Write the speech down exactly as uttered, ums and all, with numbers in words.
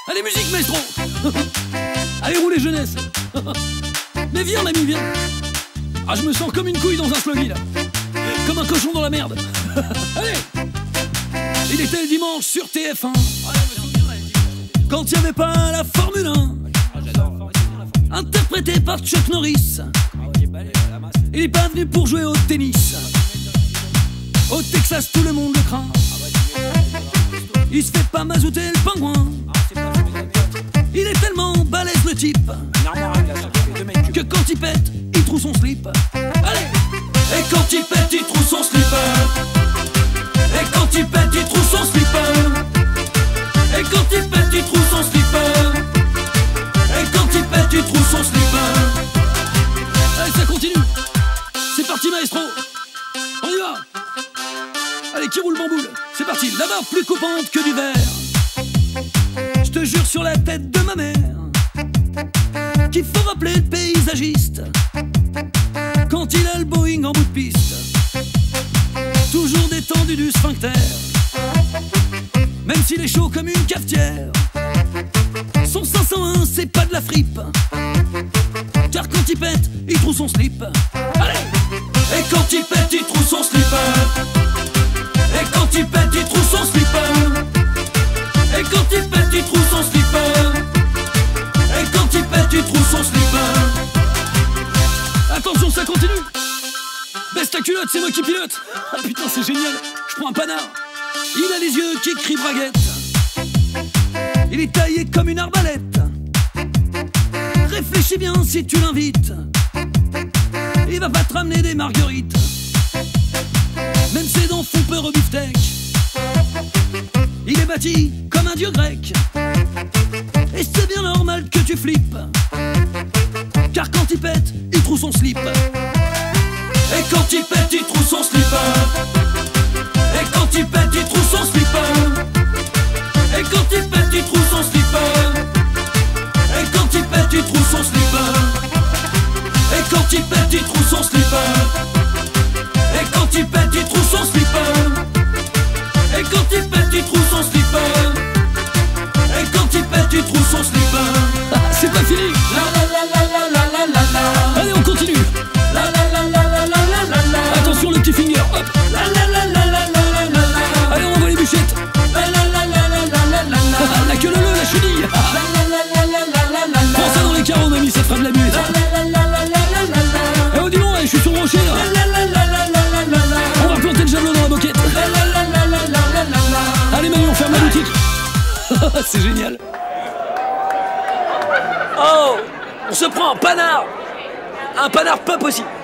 Allez, musique, maestro. Allez, roulez, jeunesse. Mais viens, mamie, viens. Ah, je me sens comme une couille dans un sloggy, là. Comme un cochon dans la merde. Allez. Il était le dimanche sur T F un, quand il n'y avait pas la Formule un, interprété par Chuck Norris. Il est pas venu pour jouer au tennis. Au Texas, tout le monde le craint. Il se fait pas mazouter le pingouin. Il est tellement balèze le type que quand il pète, il trouve son slip. Allez. Et quand il pète, il trouve son slip. Et quand il pète, il trouve son slipper. Et quand il pète, il trouve son slipper. Et quand il pète, il trouve son slipper. Allez, ça continue. C'est parti, maestro. On y va. Allez, qui roule bamboule. C'est parti. La barre plus coupante que du verre. Je te jure sur la tête de ma mère qu'il faut rappeler le paysagiste quand il a le Boeing en bout de piste. Toujours détendu du sphincter, même s'il est chaud comme une cafetière. Son cinq cent un, c'est pas de la fripe, car quand il pète, il trouve son slip. Allez. Et quand il pète, il trouve son slipper. Et quand il pète, il trouve son slipper. Et quand il pète, il trouve son slipper. Et quand il pète, il trouve son slipper. Attention, ça continue. Baisse ta culotte, c'est moi qui pilote. Ah putain, c'est génial. Je prends un panard. Il a les yeux qui crient braguette. Il est taillé comme une arbalète. Réfléchis bien si tu l'invites. Il va pas te ramener des marguerites. Même ses dents font peur au beefsteak. Il est bâti comme un dieu grec. Et c'est bien normal que tu flippes, car quand il pète, il trouve son slip. Et quand il pète, il trouve son slipper. Et quand il pète, il trouve son slipper. Et quand il pète, il trouve son slipper. Et quand il pète, il trouve son slipper. Et quand il pète, il trouve son slipper. Et quand il pète, il trouve son slipper. Et quand il pète, il trouve son slipper. Et quand il pète, il trouve son slipper. Ah, c'est pas fini. La la la la la la la la. Allez, on continue. La la la la la la la la. Attention le petit finger. Hop. La la la la la la la la. Allez, on envoie les bûchettes. La la la la la la la la. La queue leu, la chenille. La la la la la la la. Prends ça dans les carreaux, mamie, ça fera de la muette. La la la la la la la la. Eh oh, dis donc, je suis sur le rocher là. La la la la la la la. On va planter le javelot dans la boquette. La la la la la la la la. Allez, mamie, on ferme la boutique. C'est génial. Oh, on se prend un panard. Un panard pas possible.